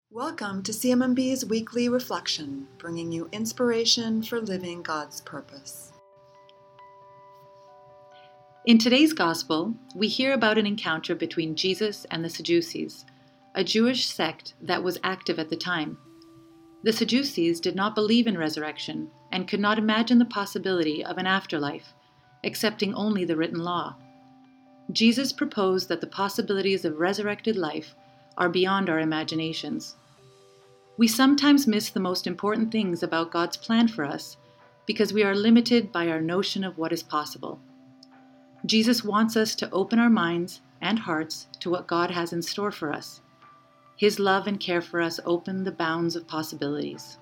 Welcome to CMMB's Weekly Reflection, bringing you inspiration for living God's purpose. In today's Gospel, we hear about an encounter between Jesus and the Sadducees, a Jewish sect that was active at the time. The Sadducees did not believe in resurrection and could not imagine the possibility of an afterlife, accepting only the written law. Jesus proposed that the possibilities of resurrected life are beyond our imaginations. We sometimes miss the most important things about God's plan for us because we are limited by our notion of what is possible. Jesus wants us to open our minds and hearts to what God has in store for us. His love and care for us open the bounds of possibilities.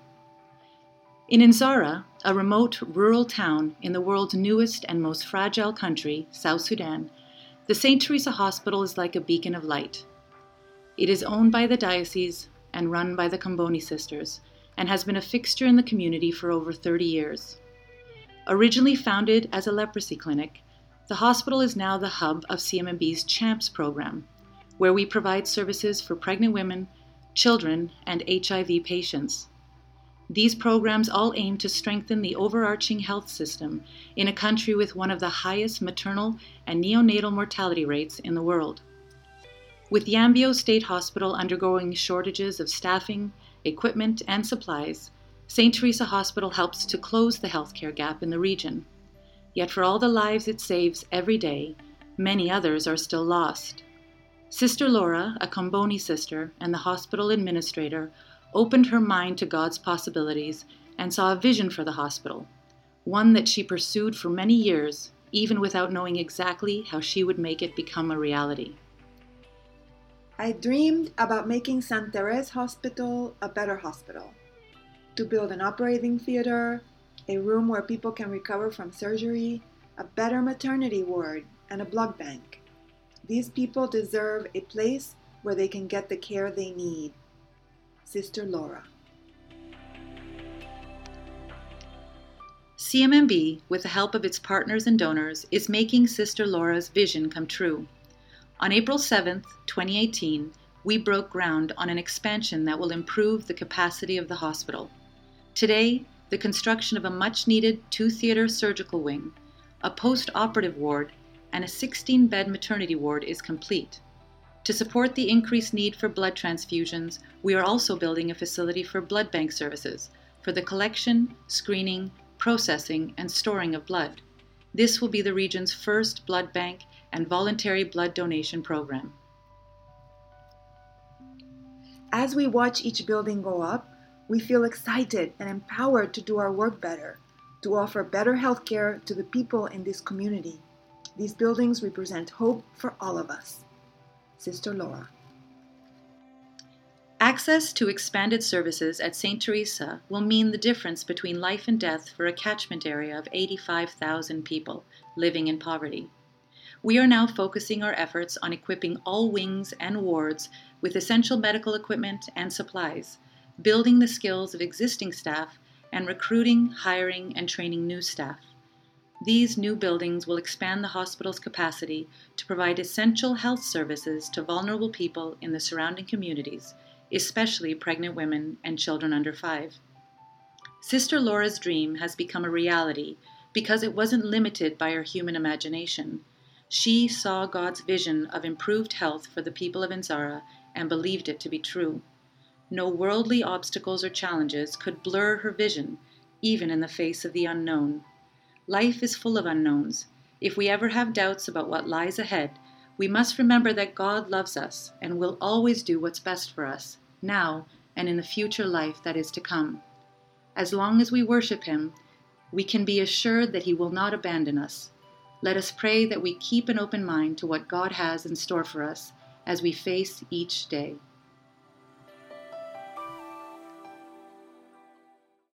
In Nzara, a remote rural town in the world's newest and most fragile country, South Sudan, the St. Teresa Hospital is like a beacon of light. It is owned by the diocese and run by the Comboni Sisters, and has been a fixture in the community for over 30 years. Originally founded as a leprosy clinic, the hospital is now the hub of CMMB's CHAMPS program, where we provide services for pregnant women, children, and HIV patients. These programs all aim to strengthen the overarching health system in a country with one of the highest maternal and neonatal mortality rates in the world. With Yambio State Hospital undergoing shortages of staffing, equipment, and supplies, St. Teresa Hospital helps to close the healthcare gap in the region. Yet for all the lives it saves every day, many others are still lost. Sister Laura, a Comboni sister and the hospital administrator, opened her mind to God's possibilities and saw a vision for the hospital, one that she pursued for many years, even without knowing exactly how she would make it become a reality. I dreamed about making St. Therese Hospital a better hospital, to build an operating theater, a room where people can recover from surgery, a better maternity ward, and a blood bank. These people deserve a place where they can get the care they need. Sister Laura. CMMB, with the help of its partners and donors, is making Sister Laura's vision come true. On April 7, 2018, we broke ground on an expansion that will improve the capacity of the hospital. Today, the construction of a much-needed 2-theater surgical wing, a post-operative ward, and a 16-bed maternity ward is complete. To support the increased need for blood transfusions, we are also building a facility for blood bank services, for the collection, screening, processing, and storing of blood. This will be the region's first blood bank and voluntary blood donation program. As we watch each building go up, we feel excited and empowered to do our work better, to offer better healthcare to the people in this community. These buildings represent hope for all of us. Sister Laura. Access to expanded services at St. Teresa will mean the difference between life and death for a catchment area of 85,000 people living in poverty. We are now focusing our efforts on equipping all wings and wards with essential medical equipment and supplies, building the skills of existing staff, and recruiting, hiring, and training new staff. These new buildings will expand the hospital's capacity to provide essential health services to vulnerable people in the surrounding communities, especially pregnant women and children under 5. Sister Laura's dream has become a reality because it wasn't limited by her human imagination. She saw God's vision of improved health for the people of Nzara and believed it to be true. No worldly obstacles or challenges could blur her vision, even in the face of the unknown. Life is full of unknowns. If we ever have doubts about what lies ahead, we must remember that God loves us and will always do what's best for us, now and in the future life that is to come. As long as we worship Him, we can be assured that He will not abandon us. Let us pray that we keep an open mind to what God has in store for us as we face each day.